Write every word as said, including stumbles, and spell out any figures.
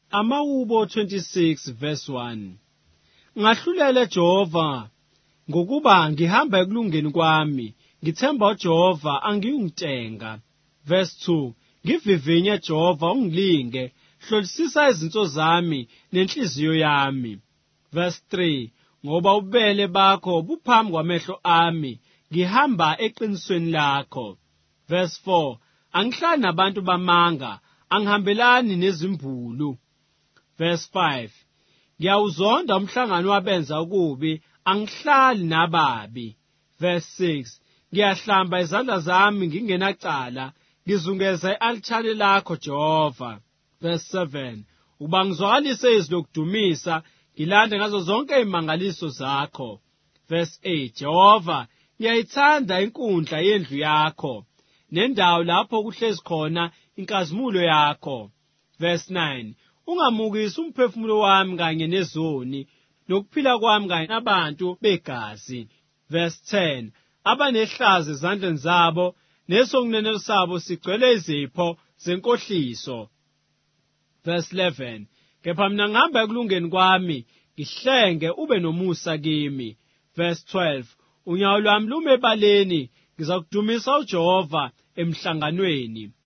Amawubo twenty-six verse one. Ngahlulela Jehova ngokuba ngihamba ekulungeni kwami, ngithemba uJehova angiyungitenga. Verse two. Ngivivinye Jehova ungilinge, hlolisisa izinto zami nenhliziyo yami. Verse three. Ngoba ubele bakho buphambi kwamehlo ami, ngihamba eqinisweni lakho. Verse four. Angihlali nabantu bamanga, angihambelani nezimbulu. Verse five. Ngiyawuzonda umhlangano wabenza ukubi, angihlali nababi. Verse six. Ngiyahlamba izandla zami ngingenacala, ngizungeza i-althari lakho Jehova. Verse seven. Uba ngizwakalise izwi lokudumisa, ngilande ngazo zonke imangaliso zakho. Verse eight. Jehova, ngiyayithanda inkundla yendlu yakho, nendawo lapho kuhlezi khona inkazimulo yakho. Verse nine. Ungamukisi umphefumulo wami kanye nezoni, nokuphila kwami kanye nabantu begazi. Verse ten. Abanehlazo ezandleni zabo, nesokunene sabo sigcwele izipho zenkohliso. Verse eleven. Kepha mina ngihamba ekulungeni kwami, ngihlenge ube nomusa kimi. Verse twelve. Unyawo lwami lume ebaleni, ngizakudumisa uJehova emhlanganweni.